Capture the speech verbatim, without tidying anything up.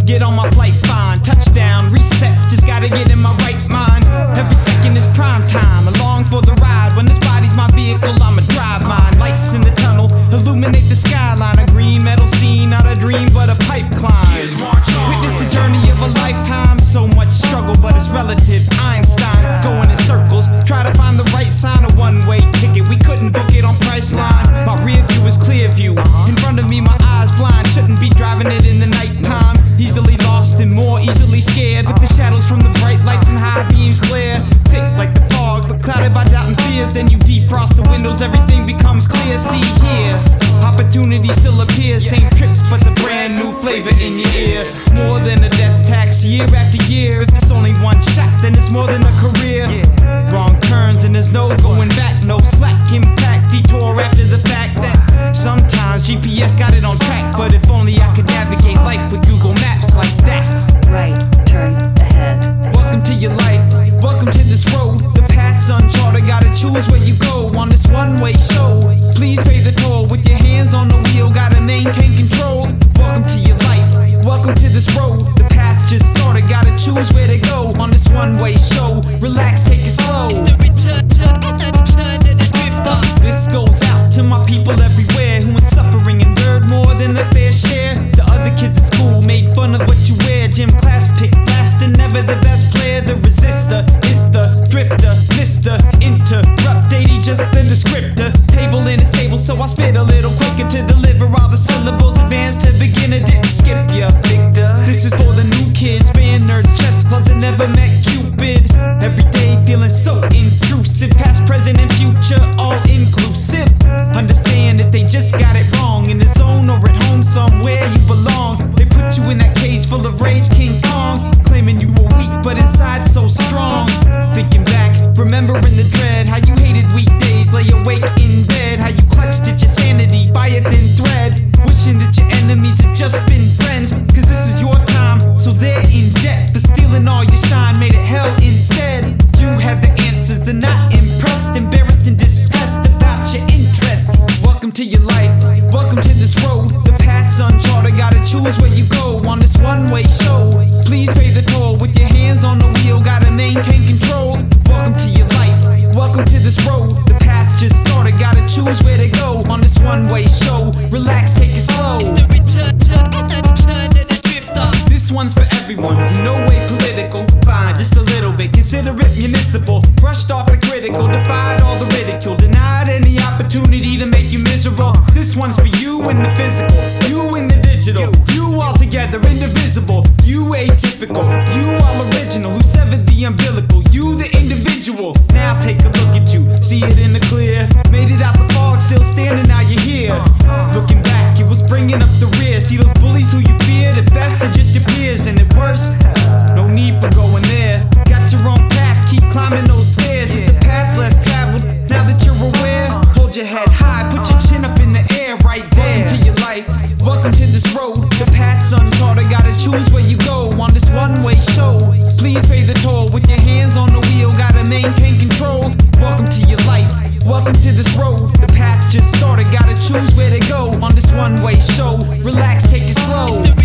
Get on my flight, fine, touchdown, reset, just gotta get in my right mind. Every second is prime time, along for the ride. When this body's my vehicle, I'ma drive mine. Lights in the tunnel, illuminate the skyline. A green metal scene, not a dream but a pipe climb. Witness the journey of a lifetime, so much struggle but it's relative. Einstein, going in circles, try to find the right sign. A one-way ticket, we couldn't book it on Priceline. My rear view is clear view, in front of me my eyes blind. Shouldn't be driving it in the nighttime. Easily lost and more easily scared, with the shadows from the bright lights and high beams glare. Thick like the fog, but clouded by doubt and fear. Then you defrost the windows, everything becomes clear. See here, opportunity still appears. Same trips, but the brand new flavor in your ear. More than a death tax, year after year. If it's only one shot, then it's more than a career. Wrong turns and there's no going back. No slack, impact, detour after the fact that sometimes G P S got it on track. But if only I could navigate life with Google Maps like that. Right, turn ahead. Welcome to your life, welcome to this road. The path's uncharted, gotta choose where you go on this one-way show. Please pay the toll with your hands on the wheel, gotta maintain control. Welcome to your life, welcome to this road. The path's just started, gotta choose where to go on this one-way show. Relax, take it slow. It's the return, turn, turn, turn, and the drifter. This goes out to my people everywhere who is suffering and endured more than their fair share. The other kids at school made fun of what you wear. Gym class picked last and never the best player. The resistor is the drifter, Mister Interrupt, eighty just the descriptor. Table in his table, so I spit a little quicker to deliver all the syllables. Advanced to beginner, didn't skip ya. This is for the new kids, band nerds, chess club that never met Cupid. Every day feeling so intrusive, past, present, and future, all inclusive. Understand that they just got it wrong. In the zone or at home somewhere you belong. They put you in that cage full of rage, King Kong, claiming you were weak but inside so strong. Thinking back, remembering the dread, how you hated weekdays, lay awake in bed, how you clutched at your sanity by a thin thread, wishing that your enemies had just been friends. Cause this is your time, so they're in debt for stealing all your shine, made it hell instead. You had the answers, they're not impressed, embarrassed and distressed about your interests. Welcome to your life, welcome to this road. The path's uncharted, gotta choose where you go on this one-way show. Please pay the toll with your hands on the wheel, gotta maintain control. Welcome to your life, welcome to this road. The path's just started, gotta choose where to go on this one-way show. Relax, take it slow. It's the return, turn, turn, turn, and the drifter. This one's for everyone, in no way political. Fine, just a little bit, consider it municipal. Brushed off the critical, defied all the ridicule, denied any opportunity to make you miserable. This one's for you in the physical, you in the digital, you all together, indivisible. You atypical, you all original, who severed the umbilical. You the individual, now take a look at you, see it in the clear. Made it out the fog, still standing, now you're here. Looking back, it was bringing up the rear. See those bullies who you feared, at best are just your peers, and at worst, no need for going there. Got your own path, keep climbing those stairs. It's the path less traveled, now that you're aware. Hold your head high, put your chin up in the air right there. Welcome to your life, welcome to this road. The path's uncharted, gotta choose where you go on this one-way show. Please pay the toll with your hands on the wheel, gotta maintain control. Welcome to your life, welcome to this road. The path's just started, gotta choose where to go on this one-way show. Relax, take it slow.